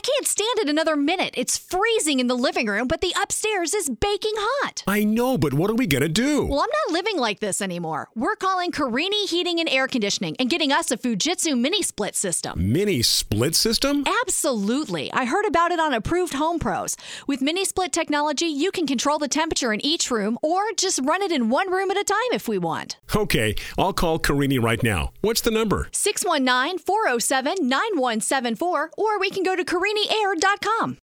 can't stand it another minute. It's freezing in the living room, but the upstairs is baking hot. I know, but what are we going to do? Well, I'm not living like this anymore. We're calling Carini Heating and Air Conditioning and getting us a Fujitsu mini split system. Mini split system? Absolutely. I heard about it on Approved Home Pros. With mini split technology, you can control the temperature in each room or just run it in one room at a time if we want. Okay, I'll call Carini right now. What's the number? 619-407-9174, or we can go to CariniAir.com.